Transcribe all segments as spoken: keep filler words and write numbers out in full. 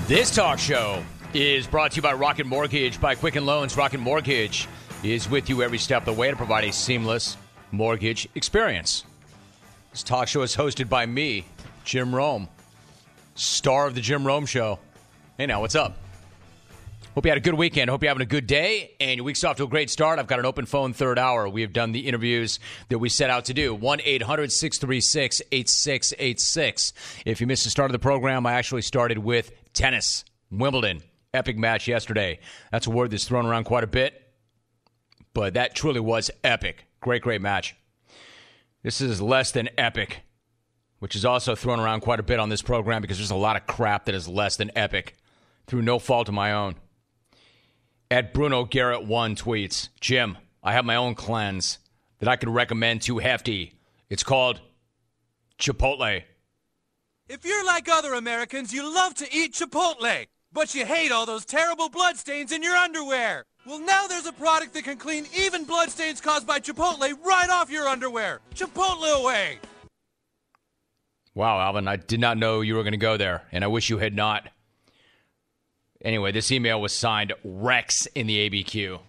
This talk show is brought to you by Rocket Mortgage by Quicken Loans. Rocket Mortgage is with you every step of the way to provide a seamless mortgage experience. This talk show is hosted by me, Jim Rome, star of the Jim Rome Show. Hey now, what's up? Hope you had a good weekend. Hope you're having a good day, and your week's off to a great start. I've got an open phone third hour. We have done the interviews that we set out to do. one eight hundred six three six eight six eight six. If you missed the start of the program, I actually started with tennis. Wimbledon. Epic match yesterday. That's a word that's thrown around quite a bit, but that truly was epic. Great, great match. This is less than epic, which is also thrown around quite a bit on this program because there's a lot of crap that is less than epic through no fault of my own. At Bruno Garrett one tweets, Jim, I have my own cleanse that I could recommend to Hefty. It's called Chipotle. If you're like other Americans, you love to eat Chipotle, but you hate all those terrible bloodstains in your underwear. Well, now there's a product that can clean even bloodstains caused by Chipotle right off your underwear. Chipotle away. Wow, Alvin, I did not know you were going to go there, and I wish you had not. Anyway, this email was signed Rex in the A B Q.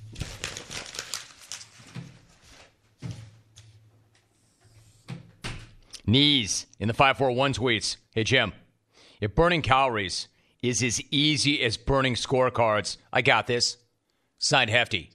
Knees in the five four one tweets. Hey, Jim, if burning calories is as easy as burning scorecards, I got this. Signed Hefty.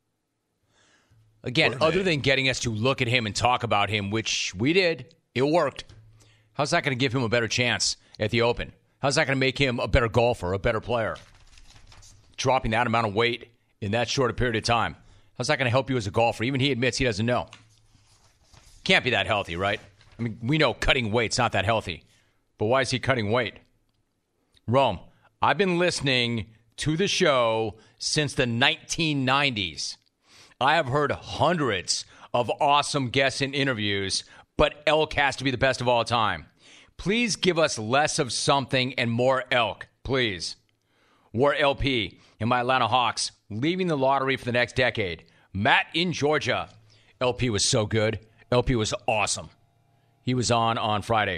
Again, other than getting us to look at him and talk about him, which we did, it worked. How's that going to give him a better chance at the Open? How's that going to make him a better golfer, a better player? Dropping that amount of weight in that short a period of time. How's that going to help you as a golfer? Even he admits he doesn't know. Can't be that healthy, right? I mean, we know cutting weight's not that healthy. But why is he cutting weight? Rome, I've been listening to the show since the nineteen nineties. I have heard hundreds of awesome guests and interviews, but Elk has to be the best of all time. Please give us less of something and more Elk, please. War L P and my Atlanta Hawks leaving the lottery for the next decade. Matt in Georgia. L P was so good. L P was awesome. He was on on Friday.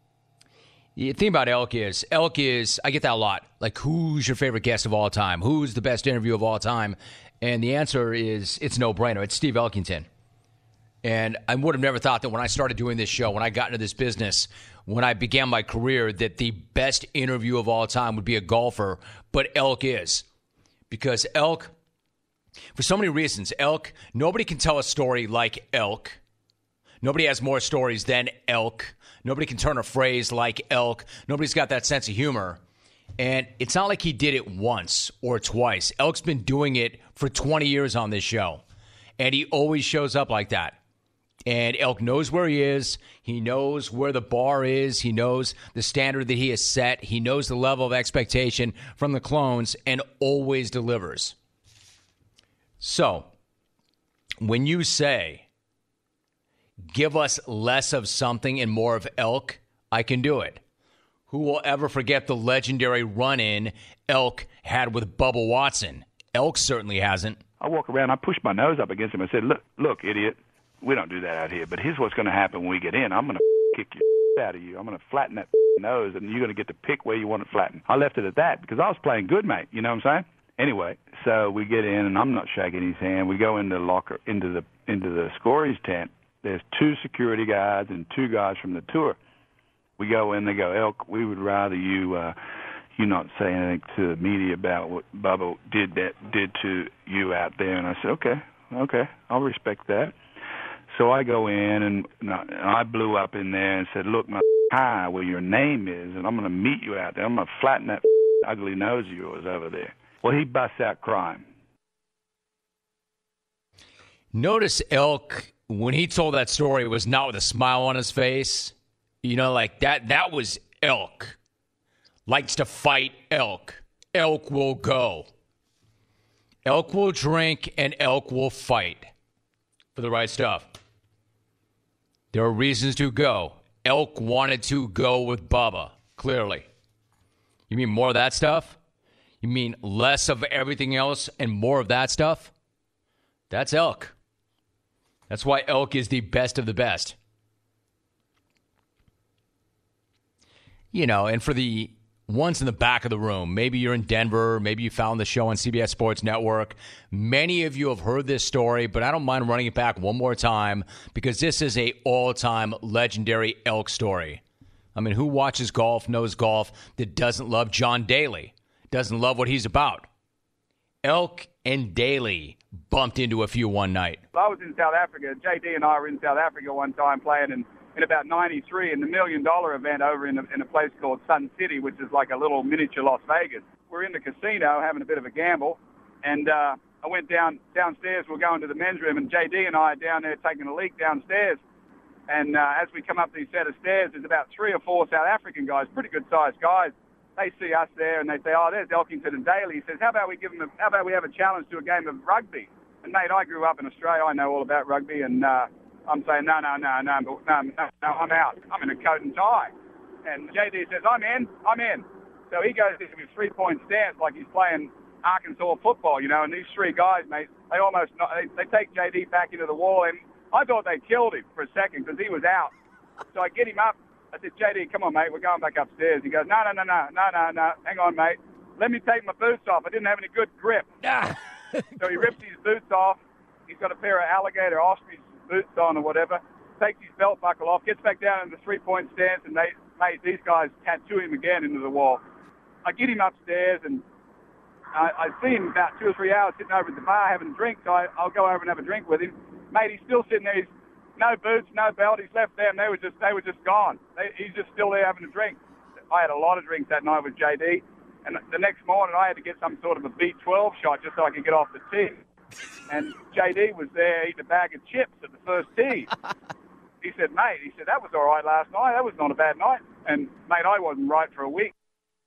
The thing about Elk is, Elk is, I get that a lot. Like, who's your favorite guest of all time? Who's the best interview of all time? And the answer is, it's no-brainer. It's Steve Elkington. And I would have never thought that when I started doing this show, when I got into this business, when I began my career, that the best interview of all time would be a golfer. But Elk is. Because Elk, for so many reasons, Elk, nobody can tell a story like Elk. Nobody has more stories than Elk. Nobody can turn a phrase like Elk. Nobody's got that sense of humor. And it's not like he did it once or twice. Elk's been doing it for twenty years on this show. And he always shows up like that. And Elk knows where he is. He knows where the bar is. He knows the standard that he has set. He knows the level of expectation from the clones and always delivers. So, when you say, give us less of something and more of Elk, I can do it. Who will ever forget the legendary run-in Elk had with Bubba Watson? Elk certainly hasn't. I walk around, I push my nose up against him and said, look, look, idiot. We don't do that out here, but here's what's going to happen when we get in. I'm going to kick your out of you. I'm going to flatten that nose, and you're going to get to pick where you want it flattened. I left it at that because I was playing good, mate. You know what I'm saying? Anyway, so we get in, and I'm not shaking his hand. We go into the locker, into the into the scorer's tent. There's two security guys and two guys from the tour. We go in, they go, Elk, we would rather you uh, you not say anything to the media about what Bubba did that did to you out there. And I said, okay, okay, I'll respect that. So I go in, and, and I blew up in there and said, look, my hi, where your name is, and I'm going to meet you out there. I'm going to flatten that ugly nose of yours over there. Well, he busts out crying. Notice Elk, when he told that story, it was not with a smile on his face. You know, like that, that was Elk. Likes to fight Elk. Elk will go. Elk will drink, and Elk will fight for the right stuff. There are reasons to go. Elk wanted to go with Bubba, clearly. You mean more of that stuff? You mean less of everything else and more of that stuff? That's Elk. That's why Elk is the best of the best. You know, and for the One's in the back of the room. Maybe you're in Denver. Maybe you found the show on C B S Sports Network. Many of you have heard this story, but I don't mind running it back one more time because this is a all-time legendary Elk story. I mean, who watches golf, knows golf, that doesn't love John Daly, doesn't love what he's about? Elk and Daly bumped into a few one night. I was in South Africa. J D and I were in South Africa one time playing in, in about ninety-three in the Million Dollar event over in a, in a place called Sun City, which is like a little miniature Las Vegas. We're in the casino having a bit of a gamble, and uh, I went down downstairs. We're going to the men's room, and J D and I are down there taking a leak downstairs. And uh, as we come up these set of stairs, there's about three or four South African guys, pretty good-sized guys. They see us there, and they say, oh, there's Elkington and Daly. He says, how about we give them a, how about we have a challenge to a game of rugby? And, mate, I grew up in Australia. I know all about rugby, and uh, I'm saying, no, no, no, no, no, no, no, I'm out. I'm in a coat and tie. And J D says, I'm in, I'm in. So he goes into his three-point stance like he's playing Arkansas football, you know, and these three guys, mate, they almost, they, they take J D back into the wall, and I thought they killed him for a second because he was out. So I get him up. I said, J D, come on, mate, we're going back upstairs. He goes, no, no, no, no, no, no, no, hang on, mate. Let me take my boots off. I didn't have any good grip. So he rips his boots off. He's got a pair of alligator ostrich boots on or whatever. Takes his belt buckle off, gets back down in the three-point stance, and they, mate, these guys tattoo him again into the wall. I get him upstairs, and I, I see him about two or three hours sitting over at the bar having a drink, so I, I'll go over and have a drink with him. Mate, he's still sitting there. He's no boots, no belt. He's left them. They were just they were just gone. They, he's just still there having a drink. I had a lot of drinks that night with J D, and the next morning I had to get some sort of a B twelve shot just so I could get off the tee. And J D was there eating a bag of chips at the first tee. He said, mate, he said, that was all right last night. That was not a bad night. And, mate, I wasn't right for a week.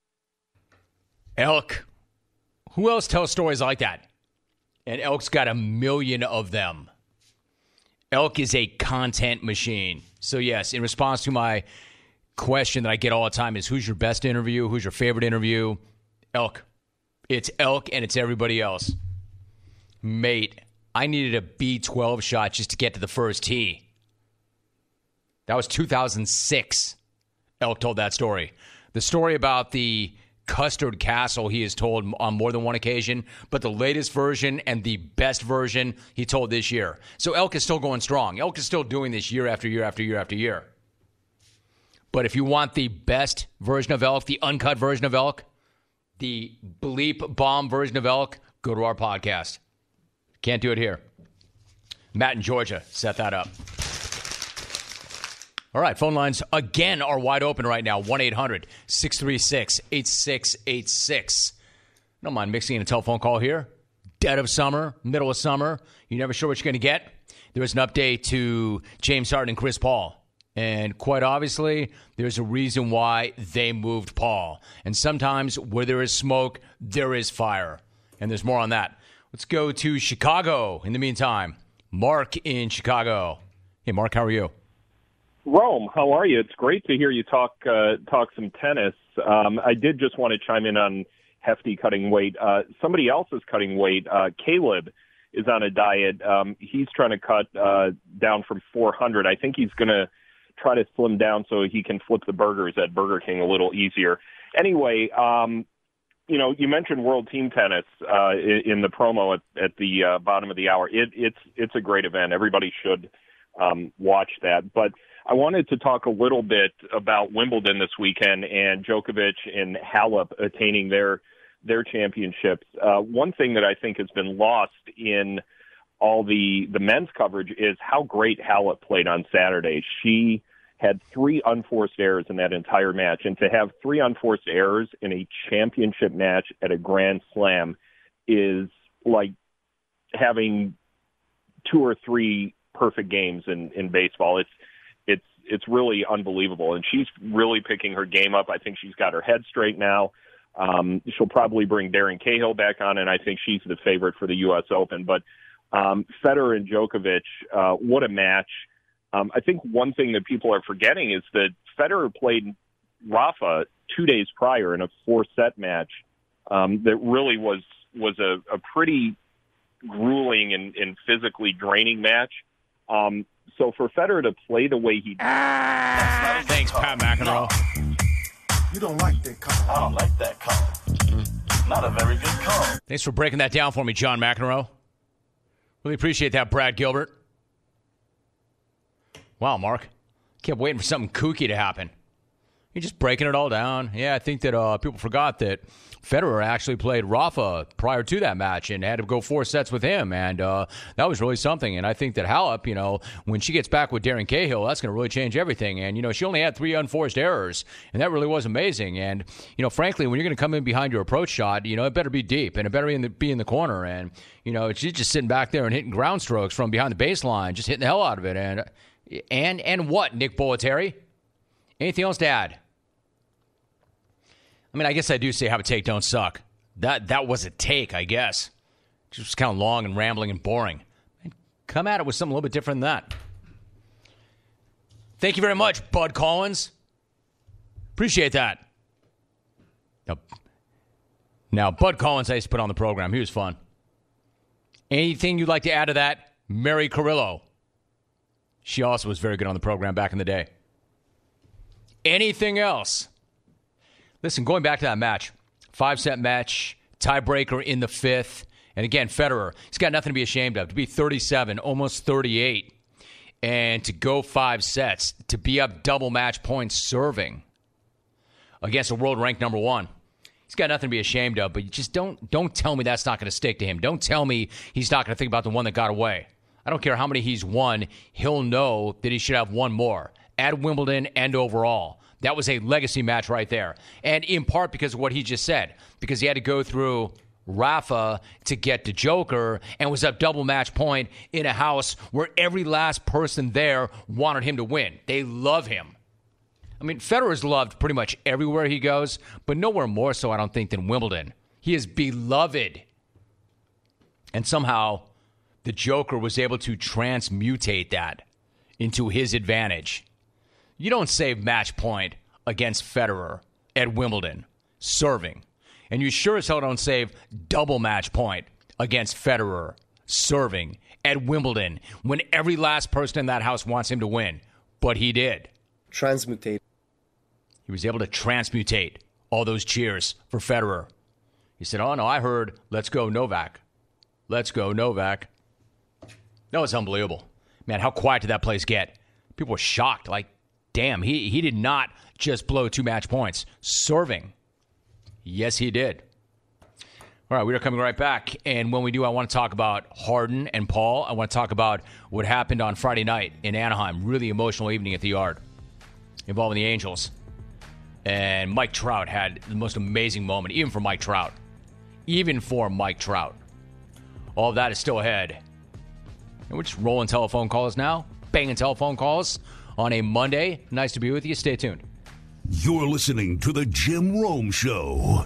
Elk. Who else tells stories like that? And Elk's got a million of them. Elk is a content machine. So, yes, in response to my question that I get all the time is, who's your best interview? Who's your favorite interview? Elk. It's Elk and it's everybody else. Mate, I needed a B twelve shot just to get to the first tee. That was two thousand six. Elk told that story. The story about the custard castle he has told on more than one occasion, but the latest version and the best version he told this year. So Elk is still going strong. Elk is still doing this year after year after year after year. But if you want the best version of Elk, the uncut version of Elk, the bleep bomb version of Elk, go to our podcast. Can't do it here. Matt in Georgia set that up. All right, phone lines again are wide open right now. one eight hundred six three six eight six eight six. Don't mind mixing in a telephone call here. Dead of summer, middle of summer. You're never sure what you're going to get. There was an update to James Harden and Chris Paul. And quite obviously, there's a reason why they moved Paul. And sometimes where there is smoke, there is fire. And there's more on that. Let's go to Chicago in the meantime. Mark in Chicago. Hey, Mark, how are you? Rome, how are you? It's great to hear you talk uh, talk some tennis. Um, I did just want to chime in on Hefty cutting weight. Uh, somebody else is cutting weight. Uh, Caleb is on a diet. Um, he's trying to cut uh, down from four hundred. I think he's going to try to slim down so he can flip the burgers at Burger King a little easier. Anyway, um, you know, you mentioned World Team Tennis uh, in, in the promo at, at the uh, bottom of the hour. It, it's it's a great event. Everybody should um, watch that. But I wanted to talk a little bit about Wimbledon this weekend and Djokovic and Halep attaining their their championships. Uh, one thing that I think has been lost in all the, the men's coverage is how great Halep played on Saturday. She had three unforced errors in that entire match, and to have three unforced errors in a championship match at a Grand Slam is like having two or three perfect games in, in baseball. It's It's it's really unbelievable, and she's really picking her game up. I think she's got her head straight now. Um, she'll probably bring Darren Cahill back on, and I think she's the favorite for the U S Open. But um, Federer and Djokovic, uh, what a match. Um, I think one thing that people are forgetting is that Federer played Rafa two days prior in a four-set match um, that really was was a, a pretty grueling and, and physically draining match. Um, so for Federer to play the way he did... Thanks, Pat McEnroe. You don't like that call. I don't like that call. Not a very good call. Thanks for breaking that down for me, John McEnroe. Really appreciate that, Brad Gilbert. Wow, Mark. Kept waiting for something kooky to happen. You're just breaking it all down. Yeah, I think that uh, people forgot that Federer actually played Rafa prior to that match and had to go four sets with him, and uh, that was really something. And I think that Halep, you know, when she gets back with Darren Cahill, that's going to really change everything. And, you know, she only had three unforced errors, and that really was amazing. And, you know, frankly, when you're going to come in behind your approach shot, you know, it better be deep, and it better be in the, be in the corner. And, you know, she's just sitting back there and hitting ground strokes from behind the baseline, just hitting the hell out of it. And, and, and what, Nick Bollettieri? Anything else to add? I mean, I guess I do say have a take, don't suck. That that was a take, I guess. Just kind of long and rambling and boring. And come at it with something a little bit different than that. Thank you very much, Bud Collins. Appreciate that. Now, now, Bud Collins I used to put on the program. He was fun. Anything you'd like to add to that? Mary Carrillo. She also was very good on the program back in the day. Anything else? Listen, going back to that match, five-set match, tiebreaker in the fifth. And again, Federer, he's got nothing to be ashamed of. To be thirty-seven, almost thirty-eight, and to go five sets, to be up double match points serving against a world ranked number one. He's got nothing to be ashamed of, but you just don't, don't tell me that's not going to stick to him. Don't tell me he's not going to think about the one that got away. I don't care how many he's won. He'll know that he should have one more at Wimbledon and overall. That was a legacy match right there. And in part because of what he just said, because he had to go through Rafa to get to Joker and was up double match point in a house where every last person there wanted him to win. They love him. I mean, Federer's loved pretty much everywhere he goes, but nowhere more so, I don't think, than Wimbledon. He is beloved. And somehow the Joker was able to transmutate that into his advantage. You don't save match point against Federer at Wimbledon, serving. And you sure as hell don't save double match point against Federer, serving at Wimbledon, when every last person in that house wants him to win. But he did. Transmutate. He was able to transmutate all those cheers for Federer. He said, oh, no, I heard, let's go Novak. Let's go Novak. That was unbelievable. Man, how quiet did that place get? People were shocked, like, damn, he, he did not just blow two match points. Serving. Yes, he did. All right, we are coming right back. And when we do, I want to talk about Harden and Paul. I want to talk about what happened on Friday night in Anaheim. Really emotional evening at the Yard involving the Angels. And Mike Trout had the most amazing moment, even for Mike Trout. Even for Mike Trout. All of that is still ahead. And we're just rolling telephone calls now. Banging telephone calls. On a Monday. Nice to be with you. Stay tuned. You're listening to The Jim Rome Show.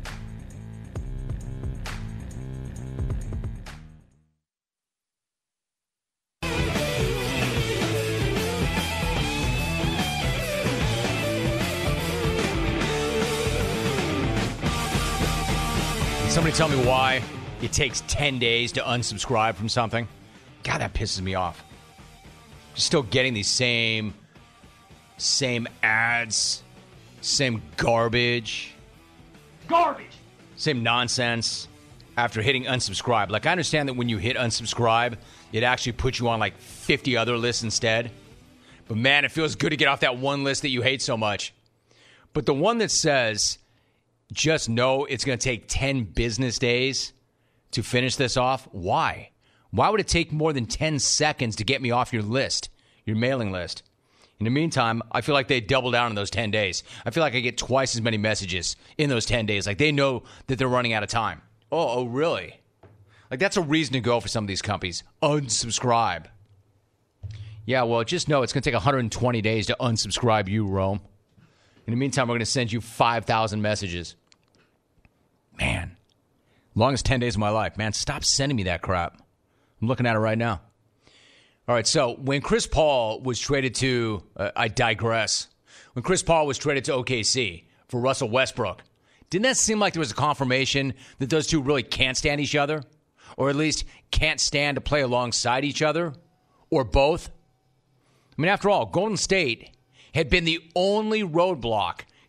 Can somebody tell me why it takes ten days to unsubscribe from something? God, that pisses me off. Still getting these same same ads, same garbage. Garbage! Same nonsense after hitting unsubscribe. Like, I understand that when you hit unsubscribe, it actually puts you on like fifty other lists instead. But man, it feels good to get off that one list that you hate so much. But the one that says, just know it's going to take ten business days to finish this off, why? Why would it take more than ten seconds to get me off your list, your mailing list? In the meantime, I feel like they double down in those ten days. I feel like I get twice as many messages in those ten days. Like, they know that they're running out of time. Oh, oh, really? Like, that's a reason to go for some of these companies. Unsubscribe. Yeah, well, just know it's going to take one hundred twenty days to unsubscribe you, Rome. In the meantime, we're going to send you five thousand messages. Man, longest ten days of my life. Man, stop sending me that crap. I'm looking at it right now. All right, so when Chris Paul was traded to, uh, I digress. When Chris Paul was traded to O K C for Russell Westbrook, didn't that seem like there was a confirmation that those two really can't stand each other? Or at least can't stand to play alongside each other? Or both? I mean, after all, Golden State had been the only roadblock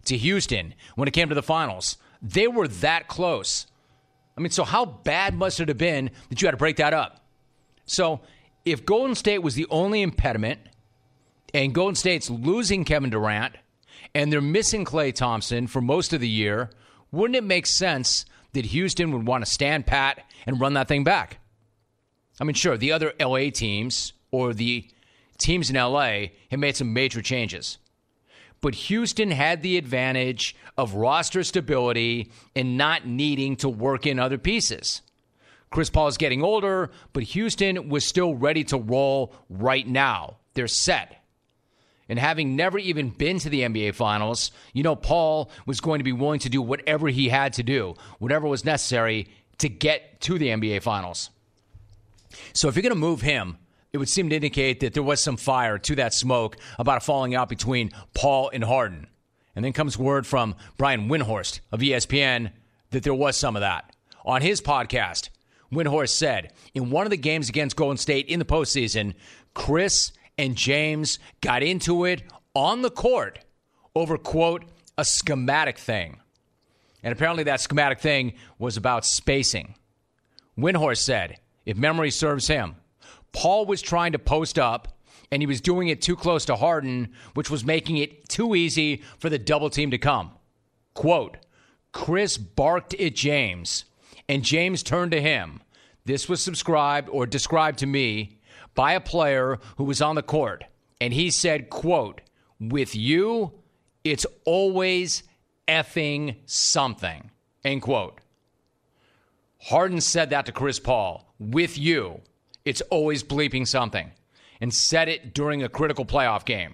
to Houston when it came to the finals. They were that close. I mean, so how bad must it have been that you had to break that up? So if Golden State was the only impediment and Golden State's losing Kevin Durant and they're missing Klay Thompson for most of the year, wouldn't it make sense that Houston would want to stand pat and run that thing back? I mean, sure, the other L A teams or the teams in L A have made some major changes. But Houston had the advantage of roster stability and not needing to work in other pieces. Chris Paul is getting older, but Houston was still ready to roll right now. They're set. And having never even been to the N B A Finals, you know Paul was going to be willing to do whatever he had to do, whatever was necessary to get to the N B A Finals. So if you're going to move him, it would seem to indicate that there was some fire to that smoke about a falling out between Paul and Harden. And then comes word from Brian Windhorst of E S P N that there was some of that. On his podcast, Windhorst said, in one of the games against Golden State in the postseason, Chris and James got into it on the court over, quote, a schematic thing. And apparently that schematic thing was about spacing. Windhorst said, if memory serves him, Paul was trying to post up, and he was doing it too close to Harden, which was making it too easy for the double team to come. Quote, Chris barked at James, and James turned to him. This was subscribed or described to me by a player who was on the court, and he said, quote, with you, it's always effing something, end quote. Harden said that to Chris Paul, with you, it's always bleeping something, and said it during a critical playoff game.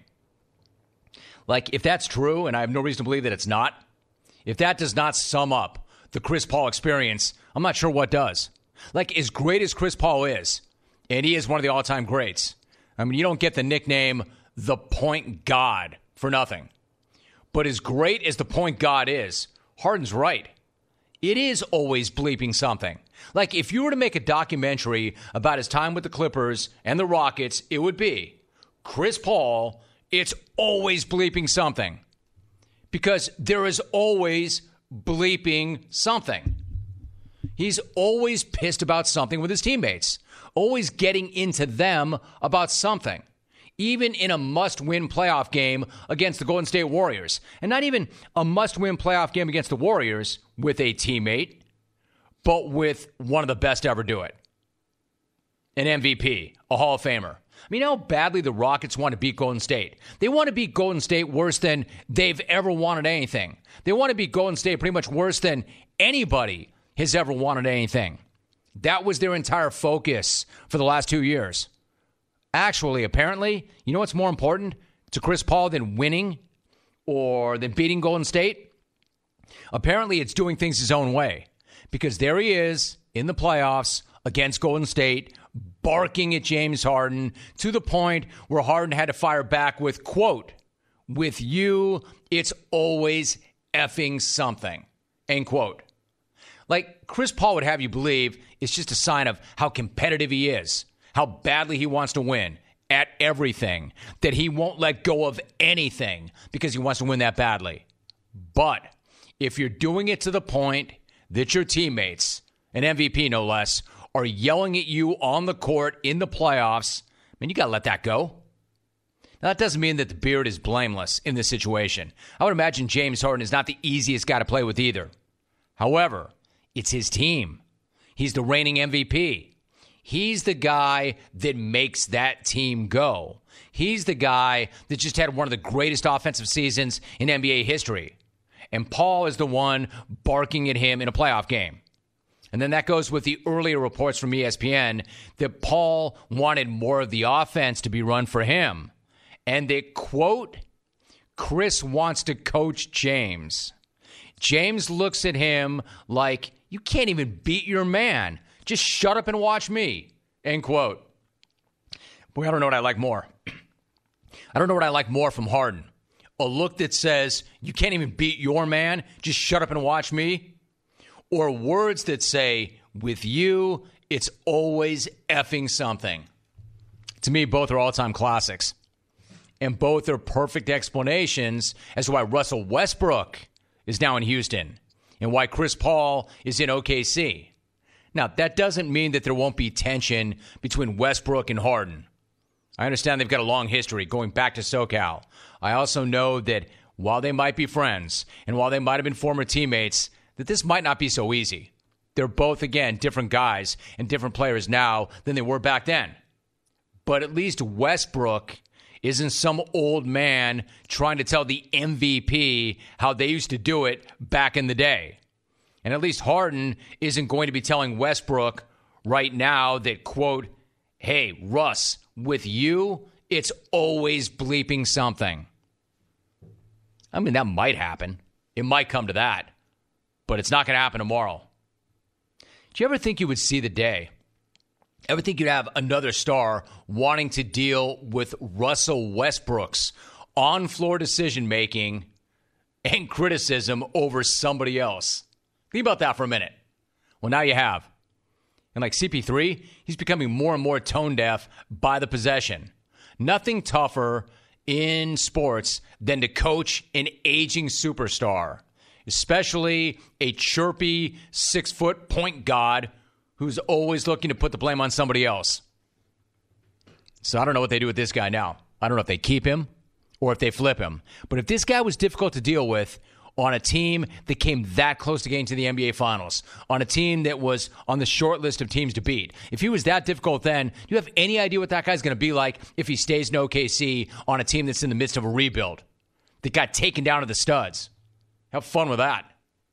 Like, if that's true, and I have no reason to believe that it's not, if that does not sum up the Chris Paul experience, I'm not sure what does. Like, as great as Chris Paul is, and he is one of the all-time greats, I mean, you don't get the nickname the point god for nothing. But as great as the point god is, Harden's right. It is always bleeping something. Like, if you were to make a documentary about his time with the Clippers and the Rockets, it would be Chris Paul, it's always bleeping something. Because there is always bleeping something. He's always pissed about something with his teammates. Always getting into them about something. Even in a must-win playoff game against the Golden State Warriors. And not even a must-win playoff game against the Warriors with a teammate, but with one of the best to ever do it. An M V P, a Hall of Famer. I mean, how badly the Rockets want to beat Golden State. They want to beat Golden State worse than they've ever wanted anything. They want to beat Golden State pretty much worse than anybody has ever wanted anything. That was their entire focus for the last two years. Actually, apparently, you know what's more important to Chris Paul than winning or than beating Golden State? Apparently, it's doing things his own way. Because there he is in the playoffs against Golden State, barking at James Harden to the point where Harden had to fire back with, quote, with you, it's always effing something, end quote. Like, Chris Paul would have you believe it's just a sign of how competitive he is, how badly he wants to win at everything, that he won't let go of anything because he wants to win that badly. But if you're doing it to the point that your teammates, an M V P no less, are yelling at you on the court in the playoffs, I mean, you got to let that go. Now, that doesn't mean that the beard is blameless in this situation. I would imagine James Harden is not the easiest guy to play with either. However, it's his team. He's the reigning M V P. He's the guy that makes that team go. He's the guy that just had one of the greatest offensive seasons in N B A history. And Paul is the one barking at him in a playoff game. And then that goes with the earlier reports from E S P N that Paul wanted more of the offense to be run for him. And that, quote, Chris wants to coach James. James looks at him like, you can't even beat your man. Just shut up and watch me, end quote. Boy, I don't know what I like more. I don't know what I like more from Harden. A look that says, you can't even beat your man, just shut up and watch me. Or words that say, with you, it's always effing something. To me, both are all-time classics. And both are perfect explanations as to why Russell Westbrook is now in Houston and why Chris Paul is in O K C. Now, that doesn't mean that there won't be tension between Westbrook and Harden. I understand they've got a long history going back to SoCal. I also know that while they might be friends and while they might have been former teammates, that this might not be so easy. They're both, again, different guys and different players now than they were back then. But at least Westbrook isn't some old man trying to tell the M V P how they used to do it back in the day. And at least Harden isn't going to be telling Westbrook right now that, quote, hey, Russ, with you, it's always bleeping something. I mean, that might happen. It might come to that. But it's not going to happen tomorrow. Do you ever think you would see the day? Ever think you'd have another star wanting to deal with Russell Westbrook's on-floor decision-making and criticism over somebody else? Think about that for a minute. Well, now you have. And like C P three, he's becoming more and more tone-deaf by the possession. Nothing tougher in sports than to coach an aging superstar, especially a chirpy six-foot point guard who's always looking to put the blame on somebody else. So I don't know what they do with this guy now. I don't know if they keep him or if they flip him. But if this guy was difficult to deal with on a team that came that close to getting to the N B A Finals, on a team that was on the short list of teams to beat, if he was that difficult then, do you have any idea what that guy's going to be like if he stays in O K C on a team that's in the midst of a rebuild that got taken down to the studs? Have fun with that.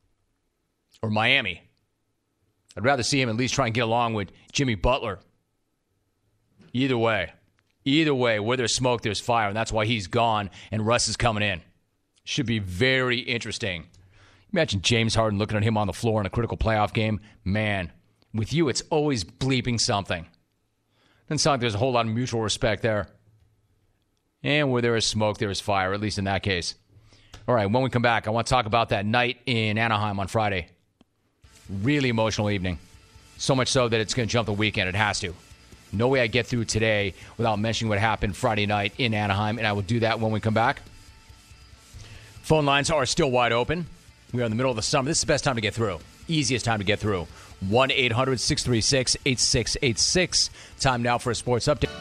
Or Miami. I'd rather see him at least try and get along with Jimmy Butler. Either way. Either way, where there's smoke, there's fire, and that's why he's gone and Russ is coming in. Should be very interesting. Imagine James Harden looking at him on the floor in a critical playoff game. Man, with you, it's always bleeping something. Doesn't sound like there's a whole lot of mutual respect there. And where there is smoke, there is fire, at least in that case. All right, when we come back, I want to talk about that night in Anaheim on Friday. Really emotional evening. So much so that it's going to jump the weekend. It has to. No way I get through today without mentioning what happened Friday night in Anaheim, and I will do that when we come back. Phone lines are still wide open. We are in the middle of the summer. This is the best time to get through. Easiest time to get through. one eight hundred six three six eight six eight six. Time now for a sports update.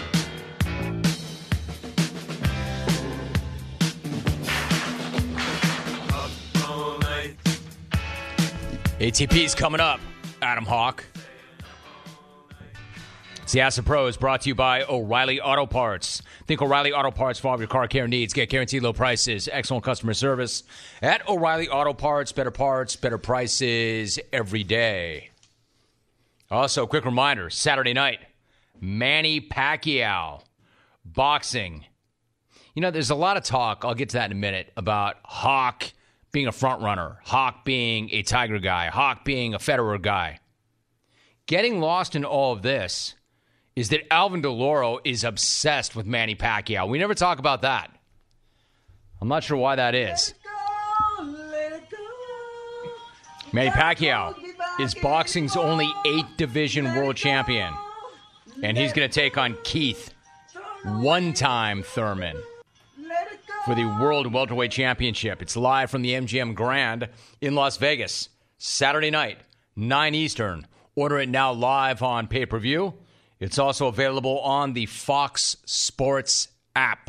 A T P's coming up. Adam Hawk. It's the Acid Pro is brought to you by O'Reilly Auto Parts. Think O'Reilly Auto Parts for all of your car care needs. Get guaranteed low prices, excellent customer service at O'Reilly Auto Parts. Better parts, better prices every day. Also, quick reminder, Saturday night, Manny Pacquiao, boxing. You know, there's a lot of talk, I'll get to that in a minute, about Hawk being a front runner, Hawk being a Tiger guy, Hawk being a Federer guy. Getting lost in all of this is that Alvin DeLauro is obsessed with Manny Pacquiao. We never talk about that. I'm not sure why that is. Let it go, let it go. Manny Pacquiao is boxing's only eight-division world champion. And he's going to take on Keith, one-time Thurman, for the World Welterweight Championship. It's live from the M G M Grand in Las Vegas, Saturday night, nine Eastern. Order it now live on pay-per-view. It's also available on the Fox Sports app.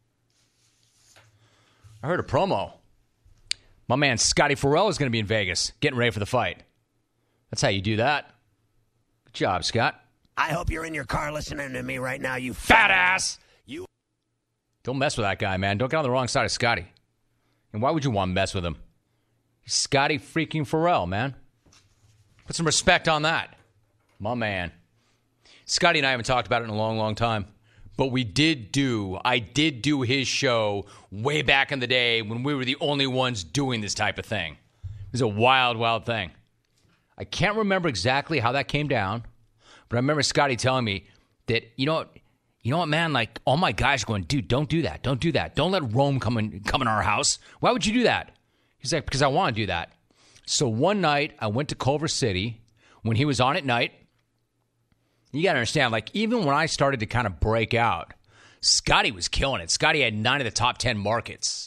I heard a promo. My man Scotty Farrell is going to be in Vegas, getting ready for the fight. That's how you do that. Good job, Scott. I hope you're in your car listening to me right now, you fat ass. You Don't mess with that guy, man. Don't get on the wrong side of Scotty. And why would you want to mess with him? Scotty freaking Farrell, man. Put some respect on that. My man. Scotty and I haven't talked about it in a long, long time. But we did do, I did do his show way back in the day when we were the only ones doing this type of thing. It was a wild, wild thing. I can't remember exactly how that came down, but I remember Scotty telling me that, you know what, you know what, man, like all my guys are going, dude, don't do that. Don't do that. Don't let Rome come in, come in our house. Why would you do that? He's like, because I want to do that. So one night I went to Culver City when he was on at night. You got to understand, like, even when I started to kind of break out, Scotty was killing it. Scotty had nine of the top ten markets.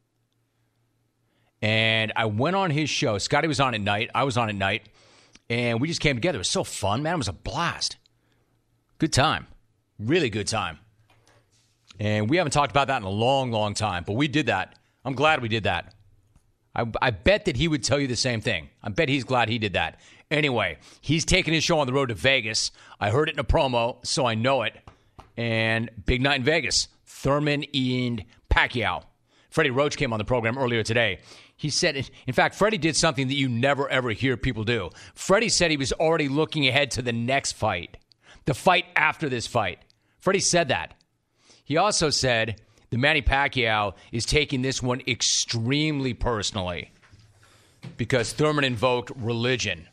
And I went on his show. Scotty was on at night. I was on at night. And we just came together. It was so fun, man. It was a blast. Good time. Really good time. And we haven't talked about that in a long, long time. But we did that. I'm glad we did that. I, I bet that he would tell you the same thing. I bet he's glad he did that. Anyway, he's taking his show on the road to Vegas. I heard it in a promo, so I know it. And big night in Vegas. Thurman and Pacquiao. Freddie Roach came on the program earlier today. He said, in fact, Freddie did something that you never, ever hear people do. Freddie said he was already looking ahead to the next fight, the fight after this fight. Freddie said that. He also said that Manny Pacquiao is taking this one extremely personally because Thurman invoked religion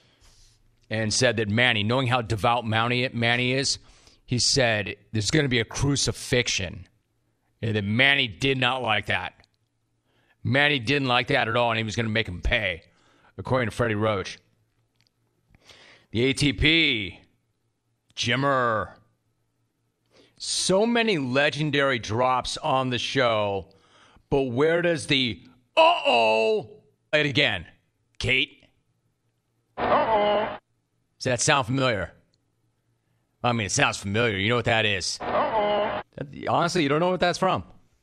and said that Manny, knowing how devout Manny is, he said there's going to be a crucifixion. And that Manny did not like that. Manny didn't like that at all, and he was going to make him pay, according to Freddie Roach. The A T P, Jimmer. So many legendary drops on the show, but where does the uh-oh it again? Kate? Uh-oh. Does that sound familiar? I mean, it sounds familiar. You know what that is. Uh-oh. Honestly, you don't know what that's from.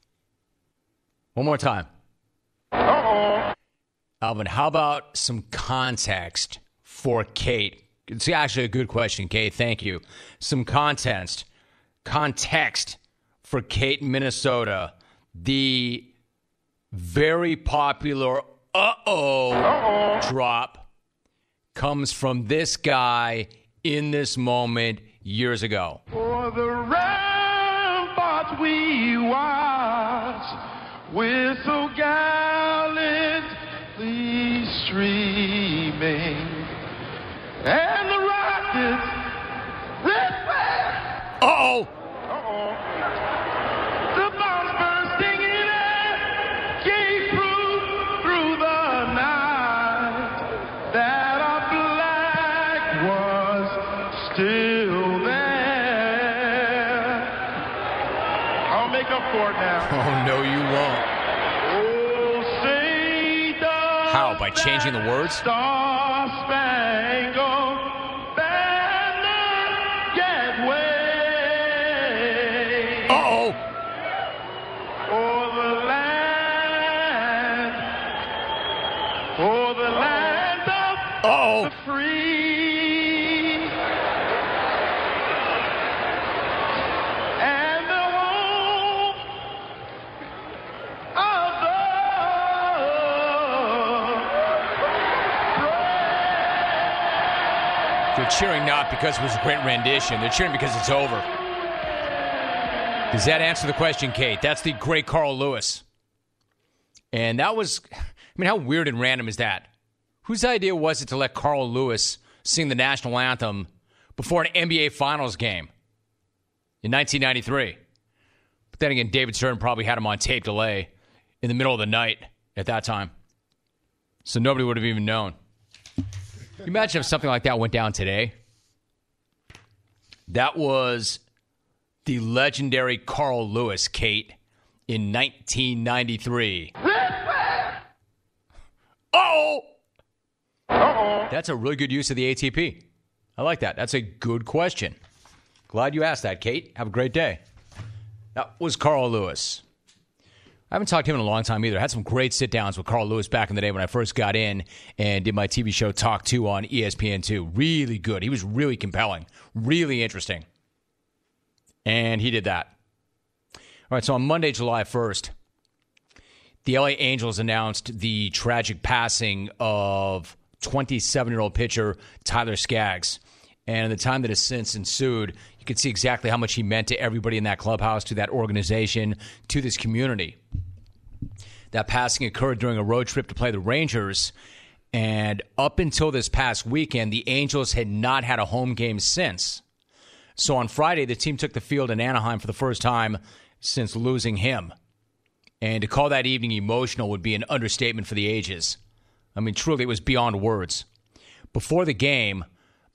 One more time. Uh-oh. Alvin, how about some context for Kate? It's actually a good question, Kate. Thank you. Some context. Context for Kate in Minnesota. The very popular uh-oh, uh-oh drop comes from this guy in this moment years ago. For the ramparts we watch with so gallantly streaming, and the rockets red flag. Uh-oh. Uh-oh. The bombs bursting in air gave proof through the night that our flag was still there. I'll make up for it now. Oh, no, you won't. Oh, say does how? By changing the words? Star Spangled Banner get waved. Uh-oh. For the land, for the land of Uh-oh. the free. And the home of the They're cheering not because it was a great rendition. They're cheering because it's over. Does that answer the question, Kate? That's the great Carl Lewis. And that was, I mean, how weird and random is that? Whose idea was it to let Carl Lewis sing the national anthem before an N B A Finals game in nineteen ninety-three? But then again, David Stern probably had him on tape delay in the middle of the night at that time. So nobody would have even known. Can you imagine if something like that went down today? That was the legendary Carl Lewis, Kate, in nineteen ninety-three. Uh-oh! Uh-oh. That's a really good use of the A T P. I like that. That's a good question. Glad you asked that, Kate. Have a great day. That was Carl Lewis. I haven't talked to him in a long time either. I had some great sit-downs with Carl Lewis back in the day when I first got in and did my T V show Talk two on E S P N two. Really good. He was really compelling. Really interesting. And he did that. All right, so on Monday, July first, the L A Angels announced the tragic passing of twenty-seven-year-old pitcher Tyler Skaggs. And in the time that has since ensued, you can see exactly how much he meant to everybody in that clubhouse, to that organization, to this community. That passing occurred during a road trip to play the Rangers. And up until this past weekend, the Angels had not had a home game since. So on Friday, the team took the field in Anaheim for the first time since losing him. And to call that evening emotional would be an understatement for the ages. I mean, truly, it was beyond words. Before the game,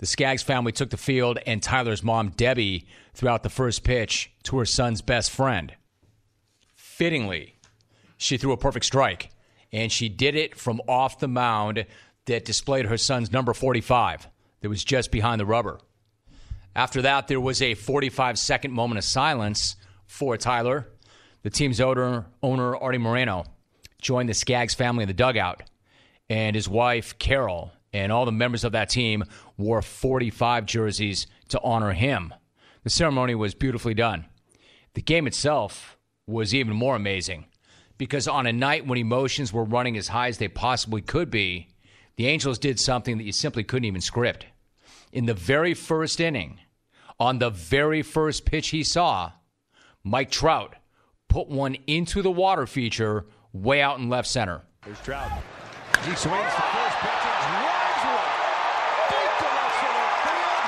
The Skaggs family took the field, and Tyler's mom, Debbie, threw out the first pitch to her son's best friend. Fittingly, she threw a perfect strike, and she did it from off the mound that displayed her son's number forty-five that was just behind the rubber. After that, there was a forty-five second moment of silence for Tyler. The team's owner, owner Artie Moreno, joined the Skaggs family in the dugout, and his wife, Carol, and all the members of that team wore forty-five jerseys to honor him. The ceremony was beautifully done. The game itself was even more amazing because on a night when emotions were running as high as they possibly could be, the Angels did something that you simply couldn't even script. In the very first inning, on the very first pitch he saw, Mike Trout put one into the water feature way out in left center. There's Trout. He swings the first pitch and drives one deep to left center field.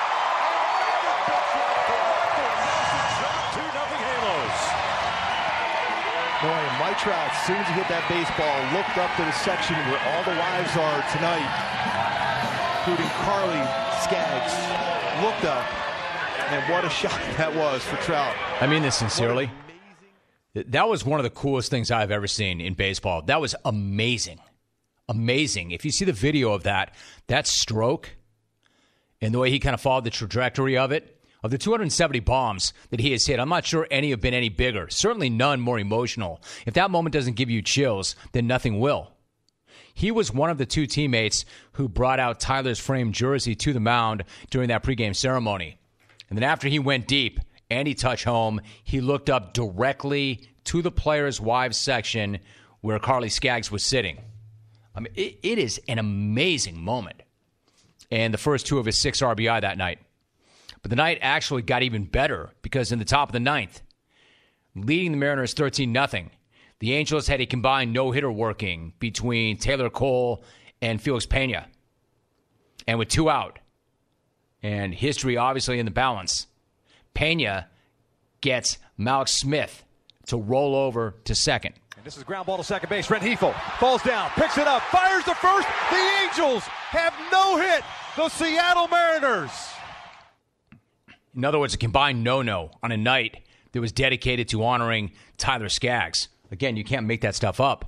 two nothing Halos. Boy, Mike Trout, as soon as he hit that baseball, looked up to the section where all the wives are tonight, including Carly Skaggs, looked up, and what a shot that was for Trout. I mean this sincerely. That was one of the coolest things I've ever seen in baseball. That was amazing. Amazing. If you see the video of that, that stroke and the way he kind of followed the trajectory of it, of the two hundred seventy bombs that he has hit, I'm not sure any have been any bigger. Certainly none more emotional. If that moment doesn't give you chills, then nothing will. He was one of the two teammates who brought out Tyler's framed jersey to the mound during that pregame ceremony. And then after he went deep and he touched home, he looked up directly to the players' wives section where Carly Skaggs was sitting. I mean, it, it is an amazing moment. And the first two of his six R B I that night. But the night actually got even better because in the top of the ninth, leading the Mariners thirteen nothing, the Angels had a combined no-hitter working between Taylor Cole and Felix Pena. And with two out, and history obviously in the balance, Pena gets Malik Smith to roll over to second. And this is ground ball to second base. Rengifo falls down, picks it up, fires to first. The Angels have no hit. The Seattle Mariners. In other words, a combined no-no on a night that was dedicated to honoring Tyler Skaggs. Again, you can't make that stuff up.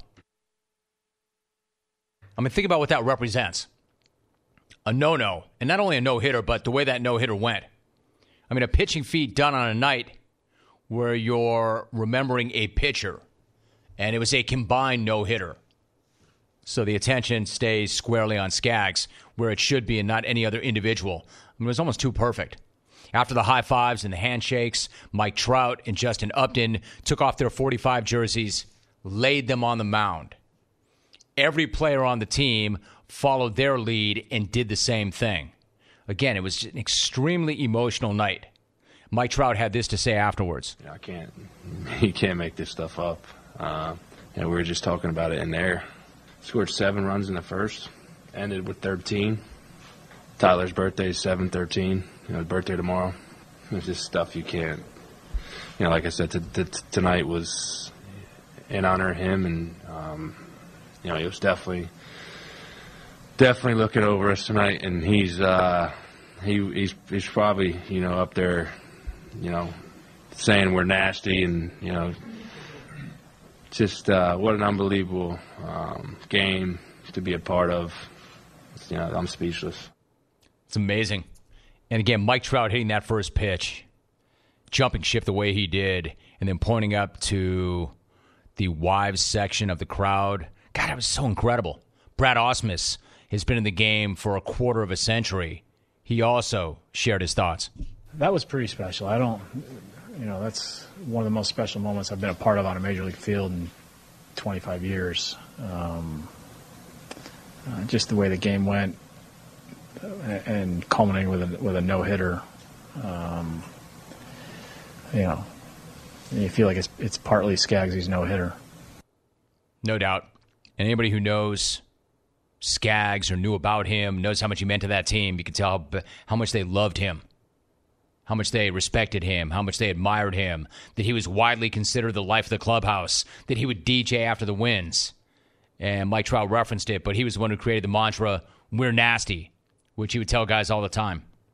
I mean, think about what that represents. A no-no, and not only a no-hitter, but the way that no-hitter went. I mean, a pitching feat done on a night where you're remembering a pitcher, and it was a combined no-hitter. So the attention stays squarely on Skaggs, where it should be, and not any other individual. I mean, it was almost too perfect. After the high fives and the handshakes, Mike Trout and Justin Upton took off their forty-five jerseys, laid them on the mound. Every player on the team followed their lead and did the same thing. Again, it was an extremely emotional night. Mike Trout had this to say afterwards. I can't, you can't make this stuff up. Uh, and we were just talking about it in there. Scored seven runs in the first, ended with thirteen. Tyler's birthday is seven thirteen. You know, his birthday tomorrow. It's just stuff you can't. You know, like I said, t- t- tonight was in honor of him, and um, you know, he was definitely, definitely looking over us tonight. And he's, uh, he, he's, he's probably, you know, up there, you know, saying we're nasty, and you know, just uh, what an unbelievable um, game to be a part of. You know, I'm speechless. It's amazing. And again, Mike Trout hitting that first pitch, jumping ship the way he did, and then pointing up to the wives section of the crowd. God, it was so incredible. Brad Ausmus has been in the game for a quarter of a century. He also shared his thoughts. That was pretty special. I don't, you know, that's one of the most special moments I've been a part of on a major league field in twenty-five years. Um, uh, just the way the game went. And culminating with a with a no hitter, um, you know, you feel like it's it's partly Skaggs' no hitter. No doubt. And anybody who knows Skaggs or knew about him knows how much he meant to that team. You can tell how, how much they loved him, how much they respected him, how much they admired him. That he was widely considered the life of the clubhouse. That he would D J after the wins, and Mike Trout referenced it, but he was the one who created the mantra "We're nasty," which he would tell guys all the time.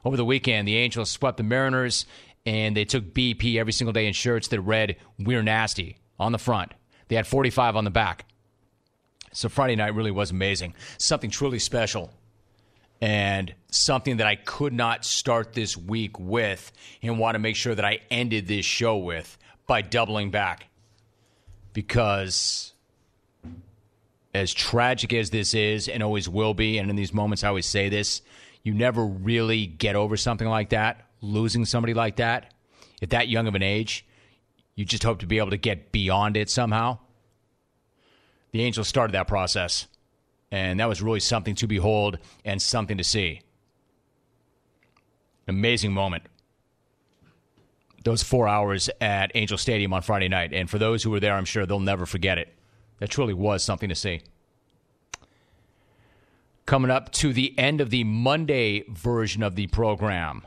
Over the weekend, the Angels swept the Mariners, and they took B P every single day in shirts that read, "We're nasty," on the front. They had forty-five on the back. So Friday night really was amazing. Something truly special. And something that I could not start this week with and want to make sure that I ended this show with by doubling back. Because as tragic as this is and always will be, and in these moments I always say this, you never really get over something like that, losing somebody like that. At that young of an age, you just hope to be able to get beyond it somehow. The Angels started that process, and that was really something to behold and something to see. Amazing moment. Those four hours at Angel Stadium on Friday night, and for those who were there, I'm sure they'll never forget it. That truly was something to see. Coming up to the end of the Monday version of the program.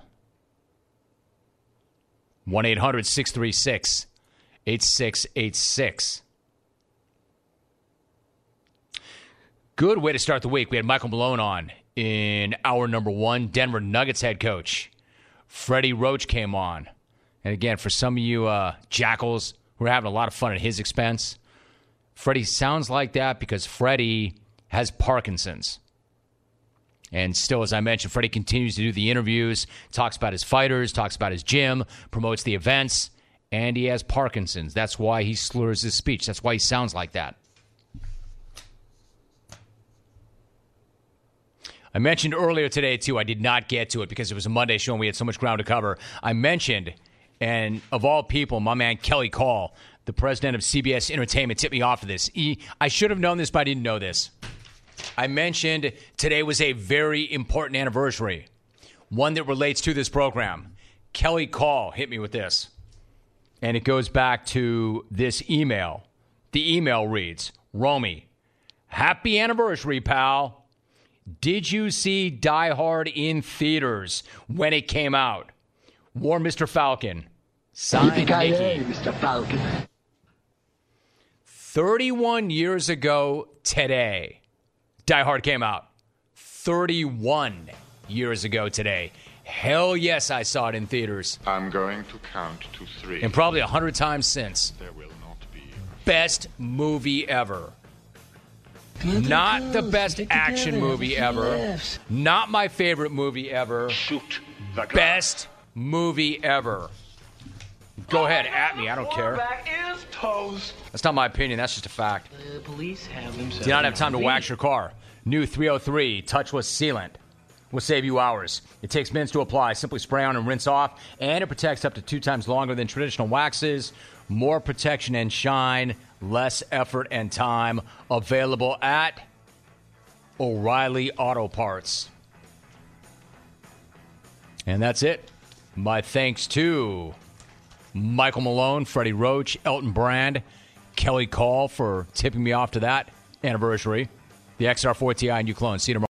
one eight hundred six three six eight six eight six. Good way to start the week. We had Michael Malone on in hour number one. Denver Nuggets head coach Freddie Roach came on. And again, for some of you uh, jackals who are having a lot of fun at his expense, Freddie sounds like that because Freddie has Parkinson's. And still, as I mentioned, Freddie continues to do the interviews, talks about his fighters, talks about his gym, promotes the events, and he has Parkinson's. That's why he slurs his speech. That's why he sounds like that. I mentioned earlier today, too, I did not get to it because it was a Monday show and we had so much ground to cover. I mentioned, and of all people, my man Kelly Call, the president of C B S Entertainment, tipped me off of this. He, I should have known this, but I didn't know this. I mentioned today was a very important anniversary, one that relates to this program. Kelly Call hit me with this, and it goes back to this email. The email reads, Romy, happy anniversary, pal. Did you see Die Hard in theaters when it came out? War Mister Falcon. Signed, Mickey. Mister Falcon. thirty-one years ago today, Die Hard came out. thirty-one years ago today. Hell yes, I saw it in theaters. I'm going to count to three. And probably a hundred times since. There will not be. Best movie ever. Not the best action movie ever. Not my favorite movie ever. Shoot the gun. Best movie ever. Go ahead, at me. I don't care. Is toast. That's not my opinion. That's just a fact. The police have themselves. Do not have time to wax your car. New three oh three touchless sealant will save you hours. It takes minutes to apply. Simply spray on and rinse off, and it protects up to two times longer than traditional waxes. More protection and shine, less effort and time. Available at O'Reilly Auto Parts. And that's it. My thanks to Michael Malone, Freddie Roach, Elton Brand, Kelly Call for tipping me off to that anniversary. The X R four T I and U Clone. See you tomorrow.